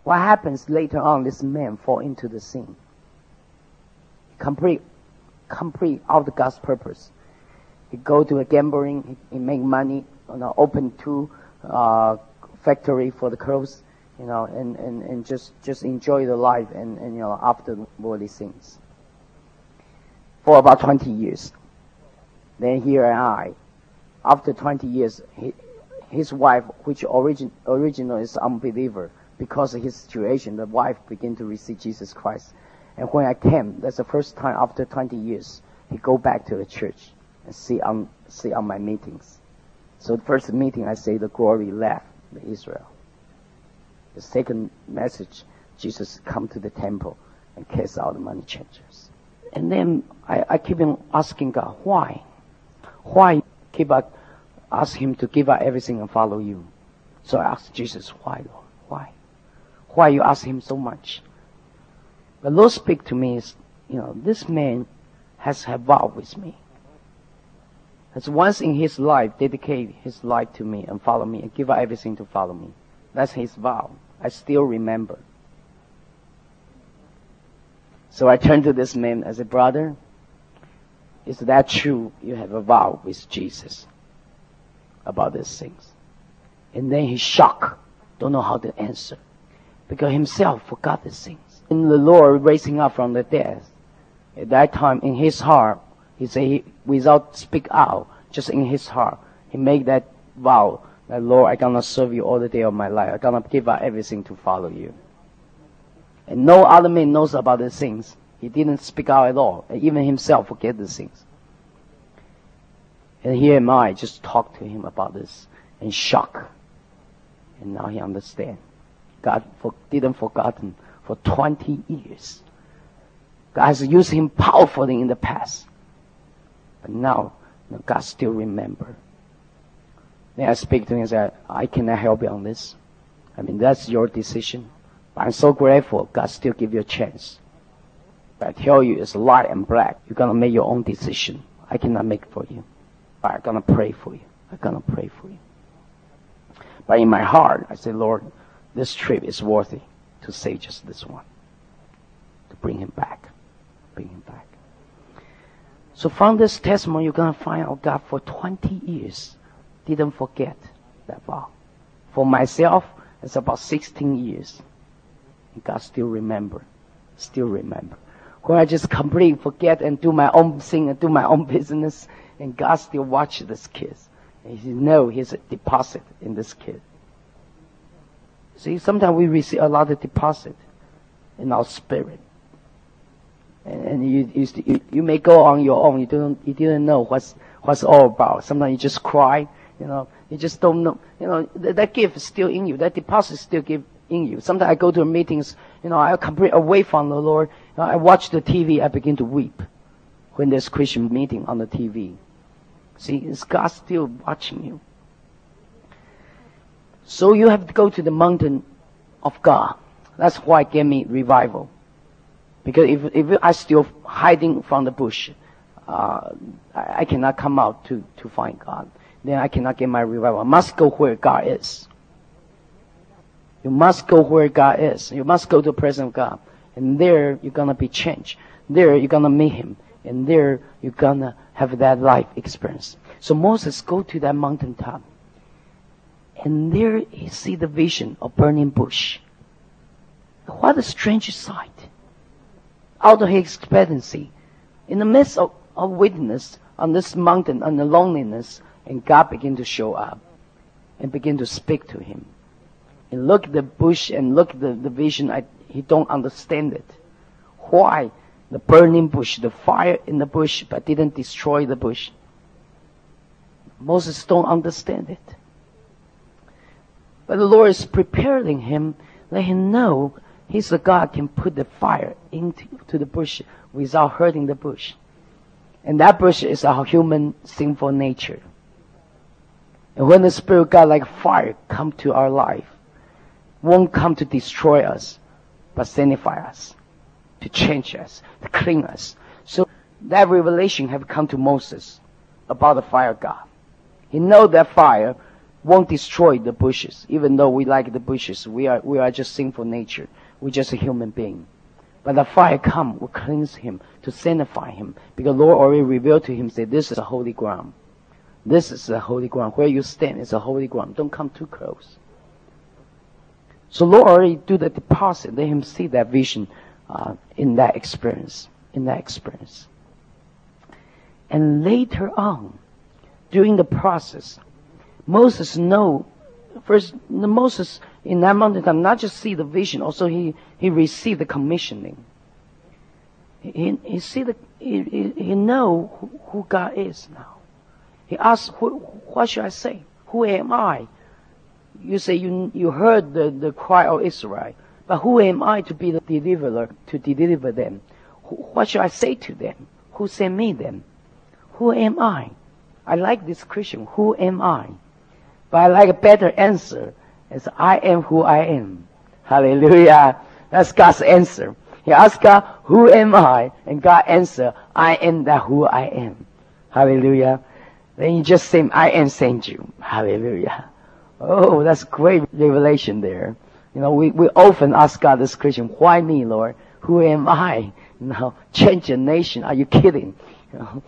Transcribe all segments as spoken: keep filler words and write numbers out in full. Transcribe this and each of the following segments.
What happens later on, this man fall into the sin. Complete, complete out of God's purpose. He go to a gambling, he, he make money, you know, open two uh, factory for the clothes, you know, and, and, and just, just enjoy the life and, and, you know, after worldly things. For about twenty years. Then here am I. After twenty years, he, his wife, which origin, original is unbeliever, because of his situation, the wife began to receive Jesus Christ. And when I came, that's the first time after twenty years, he go back to the church and see on, see on my meetings. So the first meeting, I say the glory left Israel. The second message, Jesus come to the temple and cast out the money changers. And then I, I keep on asking God, why? Why keep on ask him to give up everything and follow you? So I asked Jesus, why, Lord? Why? Why you ask him so much? The Lord speak to me is, you know, this man has a vow with me. Has once in his life dedicate his life to me and follow me and give up everything to follow me. That's his vow. I still remember. So I turned to this man as a brother. Is that true? You have a vow with Jesus about these things. And then he's shocked. Don't know how to answer. Because himself forgot these things. And the Lord raising up from the dead. At that time, in his heart, he said, he, without speak out, just in his heart, he made that vow that, Lord, I'm gonna serve you all the day of my life. I'm gonna give up everything to follow you. And no other man knows about these things. He didn't speak out at all. And even himself forget these things. And here am I, just talk to him about this, in shock. And now he understands. God for, didn't forgotten for twenty years. God has used him powerfully in the past. But now, you know, God still remember. Then I speak to him and say, I cannot help you on this. I mean, that's your decision. But I'm so grateful God still give you a chance. But I tell you, it's light and black. You're going to make your own decision. I cannot make it for you. But I'm going to pray for you. I'm going to pray for you. But in my heart, I say, Lord, this trip is worthy to save just this one. To bring him back. Bring him back. So from this testimony, you're going to find out God for twenty years didn't forget that vow. For myself, it's about sixteen years. And God still remember. Still remember. When I just completely forget and do my own thing and do my own business, and God still watch this kid. And he know he's a deposit in this kid. See, sometimes we receive a lot of deposit in our spirit. And, and you, you, you may go on your own. You don't, you didn't know what's, what's all about. Sometimes you just cry, you know, you just don't know, you know, that, that gift is still in you. That deposit is still give in you. Sometimes I go to meetings, you know, I complete away from the Lord. You know, I watch the T V, I begin to weep when there's Christian meeting on the T V. See, is God still watching you? So you have to go to the mountain of God. That's why it gave me revival. Because if if I still hiding from the bush, uh, I, I cannot come out to, to find God. Then I cannot get my revival. I must go where God is. You must go where God is. You must go to the presence of God. And there you're gonna be changed. There you're gonna meet Him. And there you're gonna have that life experience. So Moses go to that mountaintop. And there he see the vision of burning bush. What a strange sight. Out of his expectancy. In the midst of, of witness on this mountain, on the loneliness, and God begin to show up. And begin to speak to him. And look at the bush and look at the, the vision. I, he don't understand it. Why? The burning bush, the fire in the bush, but didn't destroy the bush. Moses don't understand it. But the Lord is preparing him, let him know he's the God can put the fire into to the bush without hurting the bush. And that bush is our human sinful nature. And when the Spirit of God like fire come to our life, won't come to destroy us, but sanctify us, to change us, to clean us. So that revelation have come to Moses about the fire of God. He know that fire won't destroy the bushes. Even though we like the bushes, we are we are just sinful nature. We're just a human being. But the fire come will cleanse him, to sanctify him. Because the Lord already revealed to him, say, this is a holy ground. This is a holy ground. Where you stand is a holy ground. Don't come too close. So Lord already do the deposit. Let him see that vision uh, in that experience. In that experience. And later on, during the process, Moses know, first, Moses in that mountain time not just see the vision, also he, he received the commissioning. He, he see the, he, he, he know who, who God is now. He asked, who, what should I say? Who am I? You say you, you heard the, the cry of Israel, but who am I to be the deliverer, to deliver them? Who, what should I say to them? Who sent me them? Who am I? I like this Christian. Who am I? But I like a better answer. It's I am who I am. Hallelujah. That's God's answer. He asked God, who am I? And God answered, I am that who I am. Hallelujah. Then you just say, I am sent you. Hallelujah. Oh, that's great revelation there. You know, we, we often ask God this Christian, why me, Lord? Who am I? You know, change a nation. Are you kidding? You know,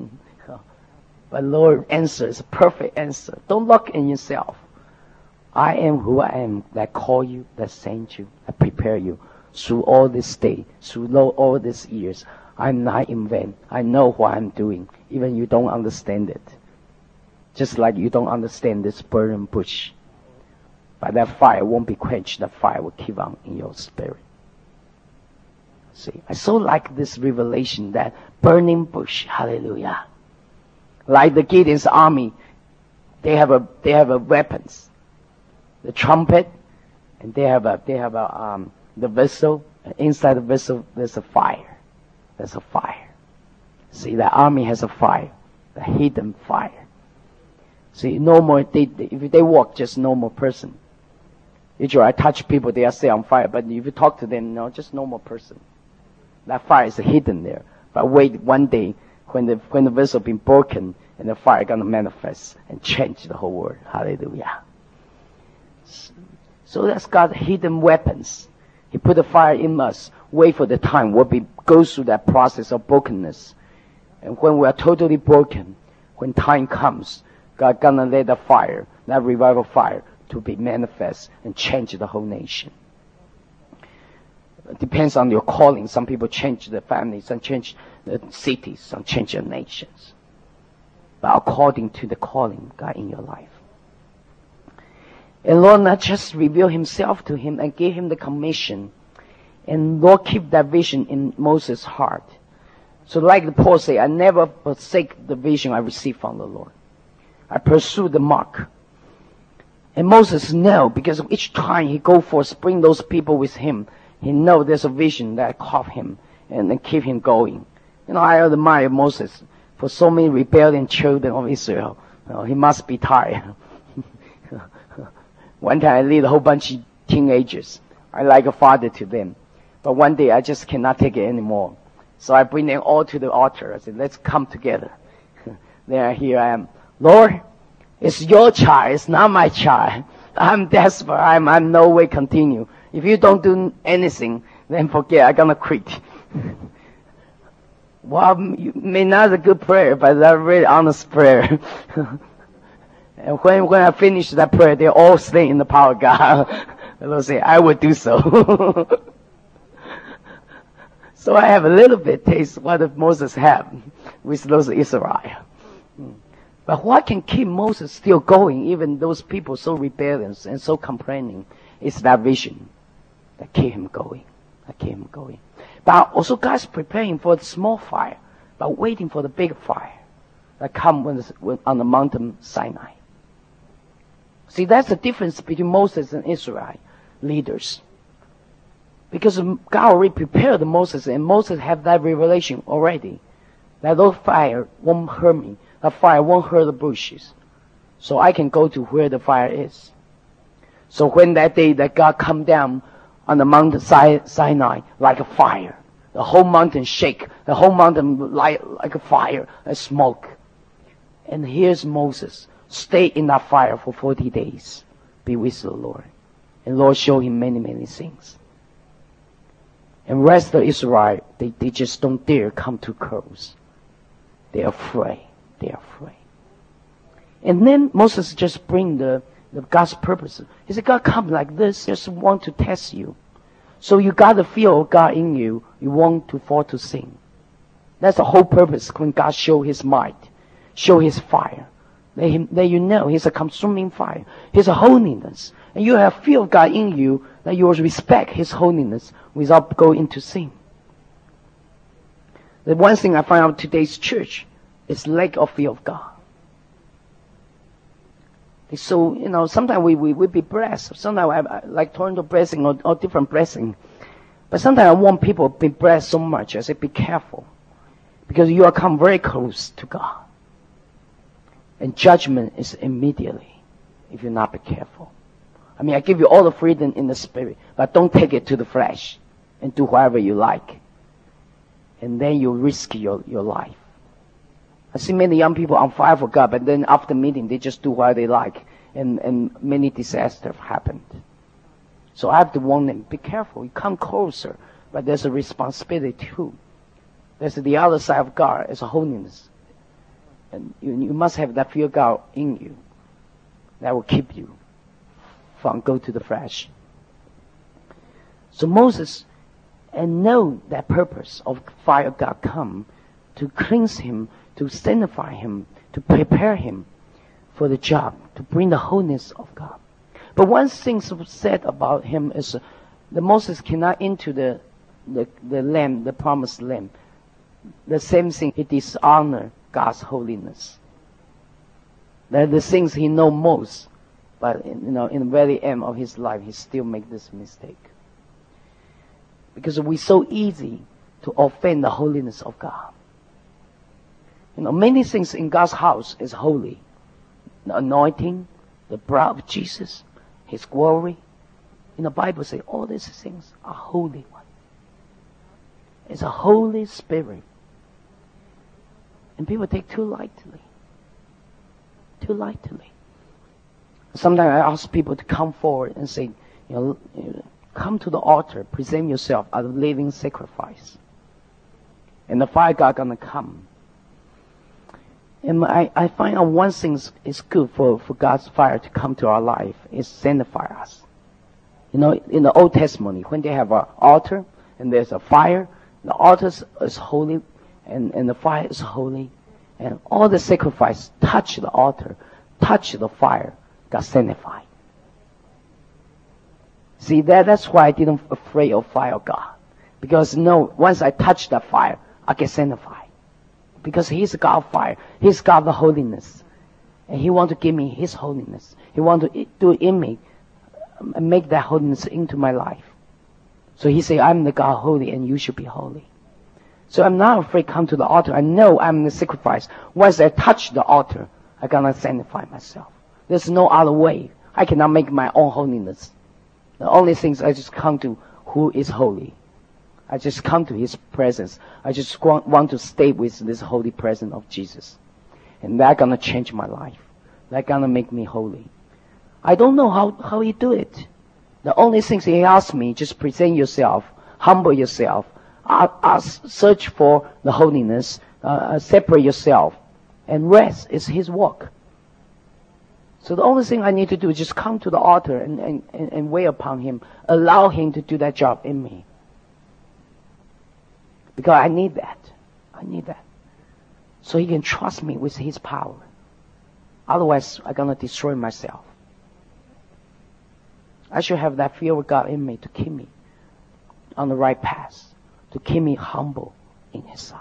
but Lord answers a perfect answer. Don't look in yourself. I am who I am, that call you, that sent you, that prepare you through all this day, through all these years. I'm not in vain. I know what I'm doing, even you don't understand it. Just like you don't understand this burning bush. But that fire won't be quenched. That fire will keep on in your spirit. See, I so like this revelation, that burning bush. Hallelujah. Like the Gideon's army, they have a they have a weapons, the trumpet, and they have a they have a um the vessel. And inside the vessel, there's a fire. There's a fire. See, the army has a fire, the hidden fire. See, no more. They, they if they walk, just normal person. If you I touch people, they are set on fire. But if you talk to them, no, just normal person. That fire is hidden there. But wait, one day, when the when the vessel been broken, and the fire gonna manifest and change the whole world. Hallelujah. So that's God's hidden weapons. He put the fire in us. Wait for the time. We'll be go through that process of brokenness, and when we are totally broken, when time comes, God gonna let the fire, that revival fire, to be manifest and change the whole nation. It depends on your calling. Some people change their families, some change the cities, some change their nations. But according to the calling God in your life. And Lord not just reveal himself to him and give him the commission. And Lord keep that vision in Moses' heart. So like Paul say, I never forsake the vision I received from the Lord. I pursue the mark. And Moses know, because each time he go forth, bring those people with him, he know there's a vision that caught him and, and keep him going. You know, I admire Moses for so many rebellion children of Israel. You know, he must be tired. One time I lead a whole bunch of teenagers. I like a father to them. But one day I just cannot take it anymore. So I bring them all to the altar. I said, let's come together. There, here I am. Lord, it's your child. It's not my child. I'm desperate. I'm, I'm no way continue. If you don't do anything, then forget. I'm gonna quit. Well, you may not a good prayer, but that's a really honest prayer. And when when I finish that prayer, they all stay in the power of God. They'll say, I will do so. So I have a little bit taste what Moses had with those Israel. But what can keep Moses still going, even those people so rebellious and so complaining, is that vision that keep him going. That keep him going. But also God's preparing for the small fire, but waiting for the big fire that come when, when, on the mountain Sinai. See, that's the difference between Moses and Israel leaders. Because God already prepared Moses, and Moses have that revelation already. That those fire won't hurt me. That fire won't hurt the bushes. So I can go to where the fire is. So when that day that God come down on the mountain Sinai like a fire, the whole mountain shake, the whole mountain light like a fire, a smoke. And here's Moses, stay in that fire for forty days, be with the Lord. And Lord showed him many, many things. And rest of Israel, they, they just don't dare come too close. They're afraid. They're afraid. And then Moses just bring the, the God's purpose. He said, God come like this, just want to test you. So you got the fear of God in you, you want to fall to sin. That's the whole purpose when God show his might, show his fire. Let him, let you know he's a consuming fire. He's a holiness. And you have fear of God in you that you will respect his holiness without going into sin. The one thing I find out today's church is lack of fear of God. So, you know, sometimes we, we, we be blessed. Sometimes I, I like Toronto blessing or, or different blessing. But sometimes I want people to be blessed so much. I say, be careful. Because you will come very close to God. And judgment is immediately if you're not be careful. I mean, I give you all the freedom in the spirit, but don't take it to the flesh and do whatever you like. And then you risk your, your life. I see many young people on fire for God, but then after meeting, they just do what they like, and, and many disasters happened. So I have to warn them, be careful, you come closer, but there's a responsibility too. There's the other side of God, it's a holiness. And you, you must have that fear of God in you. That will keep you from go to the flesh. So Moses, and know that purpose of fire of God come to cleanse him, to sanctify him, to prepare him for the job, to bring the wholeness of God. But one thing said about him is uh, that Moses cannot into the, the, the land, the promised land. The same thing, he dishonor God's holiness. They're the things he know most, but you know, in the very end of his life, he still make this mistake. Because we're so easy to offend the holiness of God. You know, many things in God's house is holy. The anointing, the blood of Jesus, his glory. In the Bible say all these things are holy one. It's a Holy Spirit. And people take too lightly. Too lightly. Sometimes I ask people to come forward and say, you know, come to the altar, present yourself as a living sacrifice. And the fire God gonna come. And I, I find out one thing is good for, for God's fire to come to our life is sanctify us. You know, in the Old Testament, when they have an altar and there's a fire, the altar is holy and, and the fire is holy. And all the sacrifice touch the altar, touch the fire, got sanctified. See, that, that's why I didn't afraid of fire of God. Because no, once I touch that fire, I get sanctified. Because he's God of fire. He's God of holiness. And he wants to give me his holiness. He wants to do in me, and make that holiness into my life. So he say, I'm the God holy and you should be holy. So I'm not afraid to come to the altar. I know I'm the sacrifice. Once I touch the altar, I'm gonna sanctify myself. There's no other way. I cannot make my own holiness. The only thing is I just come to who is holy. I just come to his presence. I just want to stay with this holy presence of Jesus. And that's gonna change my life. That's gonna make me holy. I don't know how, how he do it. The only thing he asked me, just present yourself, humble yourself, ask, search for the holiness, uh, separate yourself, and rest is his work. So the only thing I need to do is just come to the altar and, and, and, and wait upon him, allow him to do that job in me. Because I need that. I need that. So he can trust me with his power. Otherwise, I'm going to destroy myself. I should have that fear of God in me to keep me on the right path, to keep me humble in his sight.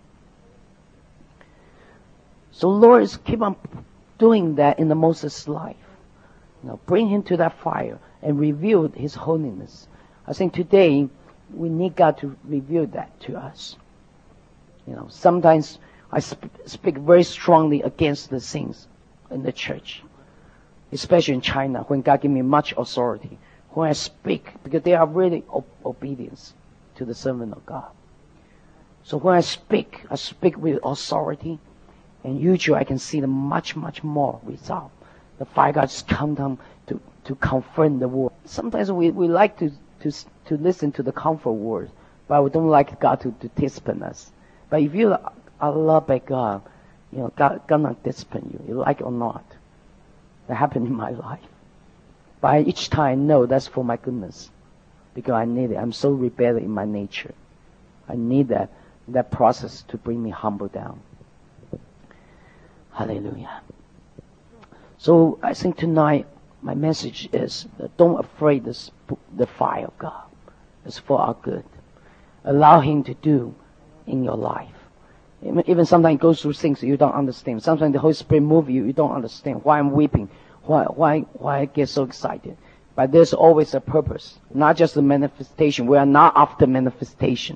So Lord is keep on doing that in the Moses' life. You know, bring him to that fire and reveal his holiness. I think today, we need God to reveal that to us. You know, sometimes I sp- speak very strongly against the things in the church, especially in China, when God gave me much authority. When I speak, because they are really ob- obedience to the servant of God. So when I speak, I speak with authority, And usually I can see the much, much more result. The fire God just come down to, to confirm the word. Sometimes we, we like to, to, to listen to the comfort word, but we don't like God to, to discipline us. But if you are loved by God, you know, God gonna discipline you, you like it or not. That happened in my life. But each time I know that's for my goodness. Because I need it. I'm so rebellious in my nature. I need that, that process to bring me humble down. Hallelujah. So I think tonight my message is, don't afraid this, the fire of God. It's for our good. Allow Him to do in your life. Even sometimes you go through things you don't understand. Sometimes the Holy Spirit moves you, you don't understand why I'm weeping, why why why I get so excited. But there's always a purpose, not just the manifestation. We are not after manifestation.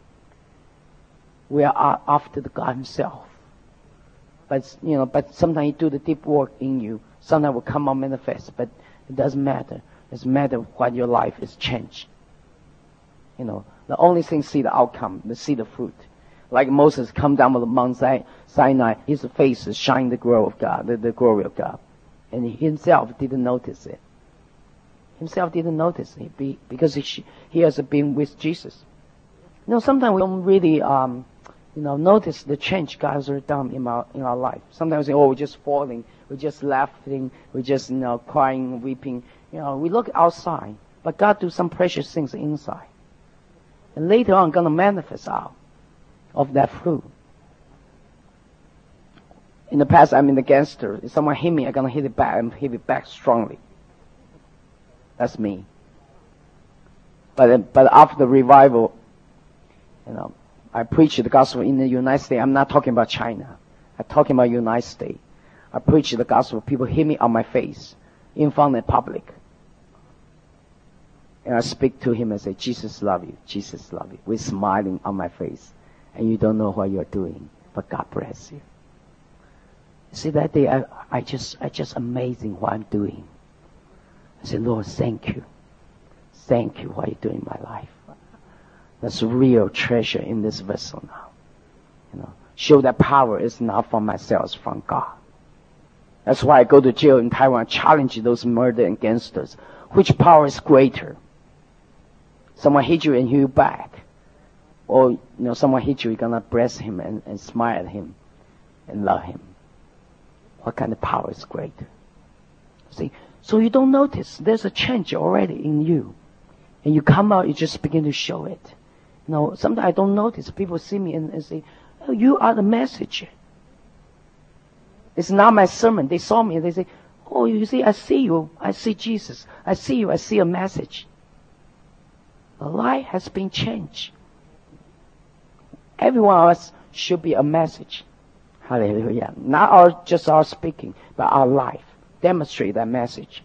We are after the God Himself. But you know, but sometimes He do the deep work in you. Sometimes it will come out manifest, but it doesn't matter. It matters what your life is changed. You know, the only thing see the outcome, the see the fruit. Like Moses come down from the Mount Sinai, his face is shining the glory of God, the, the glory of God. And he himself didn't notice it. Himself didn't notice it be, because he, he has been with Jesus. You know, sometimes we don't really, um, you know, notice the change God has done in our, in our life. Sometimes we say, oh, we're just falling, we're just laughing, we're just, you know, crying, weeping. You know, we look outside, but God do some precious things inside. And later on, gonna manifest out of that fruit. In the past, I'm in the gangster. If someone hit me, I'm gonna hit it back and hit it back strongly. That's me. But but after the revival, you know, I preach the gospel in the United States. I'm not talking about China. I'm talking about United States. I preach the gospel. People hit me on my face in front of the public. And I speak to him and say, Jesus love you. Jesus love you. With smiling on my face. And you don't know what you're doing, but God bless you. See, that day I, I just, I just amazing what I'm doing. I said, Lord, thank you. Thank you what you're doing in my life. That's real treasure in this vessel now. You know, show that power is not from myself, it's from God. That's why I go to jail in Taiwan, challenge those murder and gangsters. Which power is greater? Someone hit you and hit you back. Or, you know, someone hit you, you're gonna bless him and, and smile at him and love him. What kind of power is great? See, so you don't notice there's a change already in you. And you come out, you just begin to show it. You know, sometimes I don't notice. People see me and, and say, oh, you are the message. It's not my sermon. They saw me and they say, oh, you see, I see you. I see Jesus. I see you. I see a message. The life has been changed. Every one of us should be a message. Hallelujah. Not our, just our speaking, but our life. Demonstrate that message.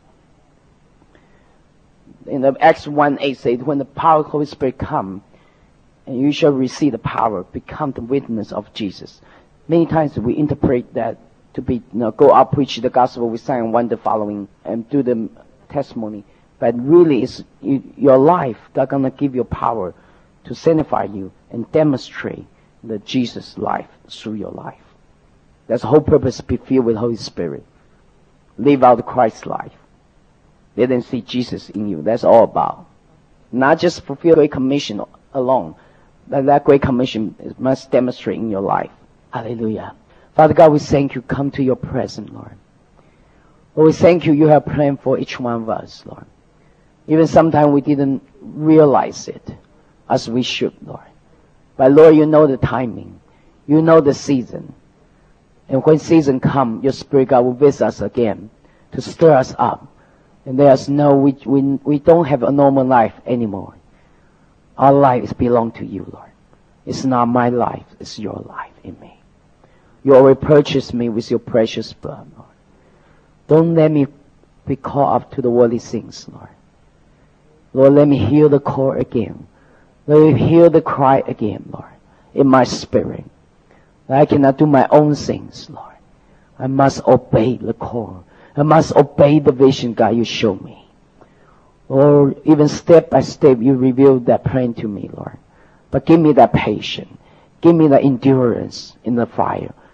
In the Acts one eight says, when the power of the Holy Spirit come, and you shall receive the power, become the witness of Jesus. Many times we interpret that to be, you know, go out, preach the gospel with sign and wonder following, and do the testimony. But really, it's you, your life that's going to give you power to sanctify you and demonstrate the Jesus life through your life. That's the whole purpose, be filled with the Holy Spirit. Live out the Christ life. Let them see Jesus in you. That's all about. Not just fulfill Great Commission alone, but that Great Commission must demonstrate in your life. Hallelujah. Father God, we thank you. Come to your presence, Lord. Lord, we thank you. You have planned for each one of us, Lord. Even sometimes we didn't realize it as we should, Lord. But Lord, you know the timing. You know the season. And when season comes, your Spirit God will visit us again to stir us up. And there's no, we, we, we don't have a normal life anymore. Our life belongs to you, Lord. It's not my life, it's your life in me. You already purchased me with your precious blood, Lord. Don't let me be caught up to the worldly things, Lord. Lord, let me hear the call again. Let me hear the cry again, Lord, in my spirit. I cannot do my own things, Lord. I must obey the call. I must obey the vision, God, you show me. Or even step by step, you reveal that plan to me, Lord. But give me that patience. Give me that endurance in the fire.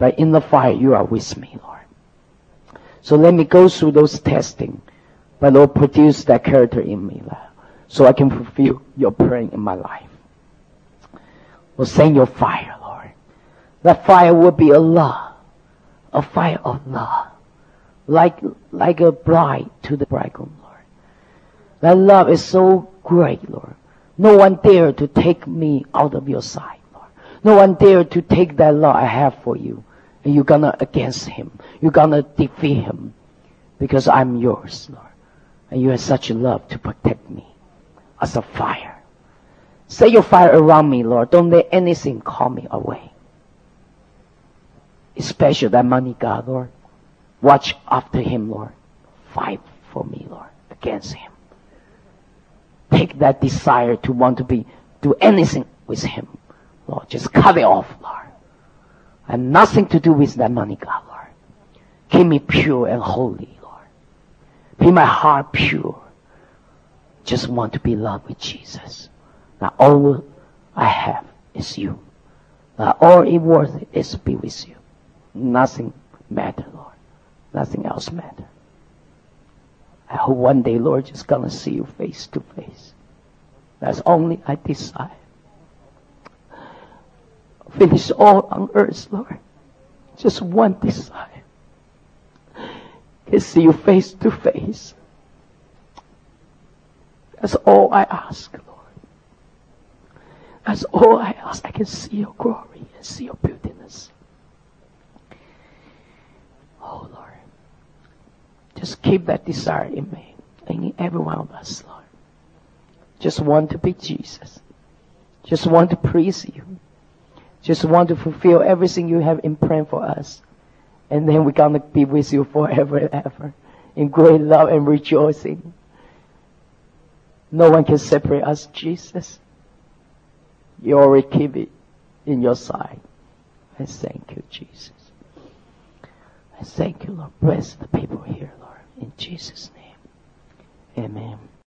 But in the fire, you are with me, Lord. So let me go through those testing. But Lord, produce that character in me, Lord, so I can fulfill your plan in my life. Lord, send your fire, Lord. That fire will be a love, a fire of love, like, like a bride to the bridegroom, Lord. That love is so great, Lord. No one dare to take me out of your sight, Lord. No one dare to take that love I have for you. And you're gonna against him. You're gonna defeat him. Because I'm yours, Lord. And you have such a love to protect me as a fire. Set your fire around me, Lord. Don't let anything call me away. Especially that money, God, Lord. Watch after him, Lord. Fight for me, Lord, against him. Take that desire to want to be, do anything with him, Lord. Just cut it off, Lord. I have nothing to do with that money, God, Lord. Keep me pure and holy, Lord. Keep my heart pure. Just want to be loved with Jesus. Now all I have is you. Now all it worth is to be with you. Nothing matter, Lord. Nothing else matter. I hope one day, Lord, just gonna see you face to face. That's only I desire. Finish all on earth, Lord. Just one desire. Can see you face to face. That's all I ask, Lord. That's all I ask. I can see your glory and see your beautiness. Oh, Lord. Just keep that desire in me and in every one of us, Lord. Just want to be Jesus. Just want to please you. Just want to fulfill everything you have in plan for us. And then we're going to be with you forever and ever in great love and rejoicing. No one can separate us, Jesus. You already keep it in your side. I thank you, Jesus. I thank you, Lord. Bless the people here, Lord. In Jesus' name. Amen.